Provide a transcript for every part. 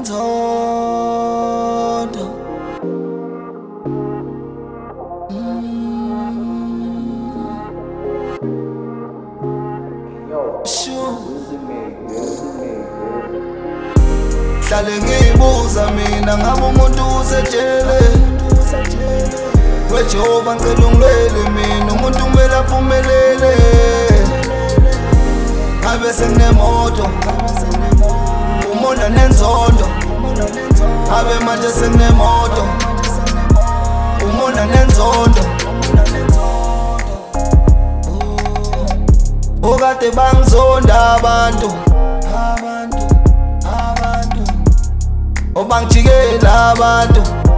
nenzondo. Hlale ngibuza mina ngabe umuntu usetshele weJehova ngicela ungilwele mina umuntu kumele aphumelele. Ngabe senginemoto umona nenzondo, ngabe manje senginemoto umona nenzondo. Okade bangizonda abantu obangijikela abantu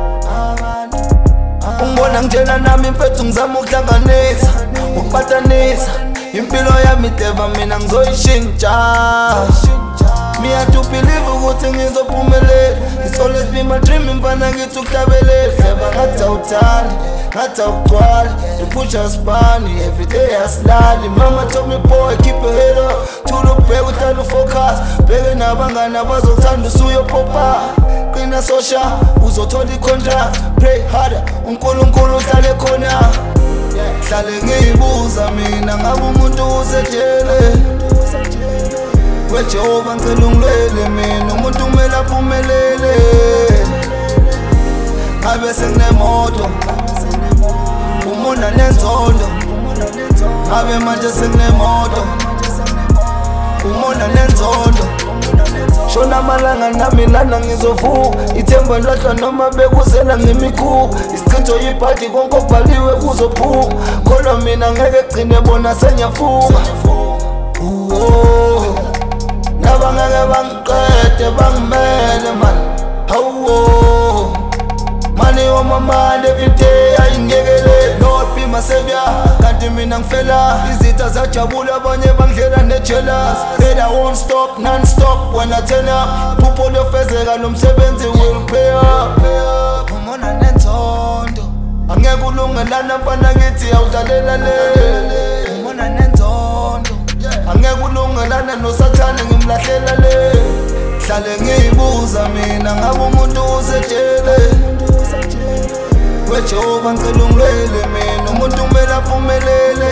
ungibona ngitshela nami mfethu ngizama ukuhlanganisa ukubatanisa impilo yami ideva mina ngizoyishintsha. Me had to believe ukuthi ngizophumelela. It's always been my dream mfana ngithi ukuhlabelela. Hleba ngathi awuthandi ngathi awugcwali iphusha sibani everyday asilali. Mama told me boy keep your head up thula ubheka uhlale ufocus bheke nabangani abazothanda usuyopopa. Qina sosha uzothola icontract pray harder uNkulunkulu uhlale khona. Hlale ngibuza mina ngabe umuntu usetshele weJehova ngicela ungilwele mina umuntu kumele aphumelele. Ngabe senginemoto umona nenzondo, ngabe manje senginemoto umona nenzondo. Shona malanga nami lana ngizovuka ithemba lahlwa noma bekuzela ngimikhuba. Isichitho yiphathi konke okubhaliwe kuzophuka kholwa mina ngeke gcine bona sengiyafuka. Nabangeke bangiqede bangimele man hawo money on my mind every day ayingekele. Lord be my savior kanti mina ngifela izitha zajabula abanye bangidlela nejealous. Said I won't stop non-stop when I turn up phupho liyofezeka lo msebenzi will pay up. Umona nenzondo angeke ulungelana mfana ngithi awudlalela le. Umona nenzondo angeke ulungelana nosathane ngimlahlela le. Hlale ngibuza mina ngabe umuntu usetshele weJehova ngicela ungilwele mina umuntu kumele aphumelele.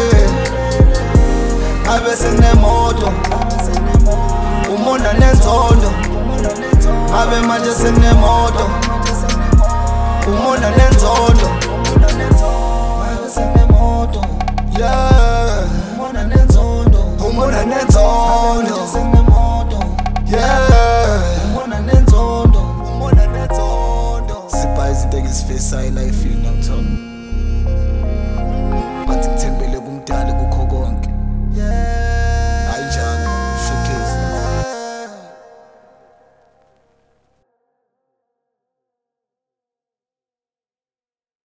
Ngabe senginemoto umona nenzondo, ngabe manje senginemoto umona nenzondo. Ngabe senginemoto yeah umona nenzondo umona nenzondo. Yeah umona nenzondo umona nenzondo. Sipa izinto engizifisa life you know.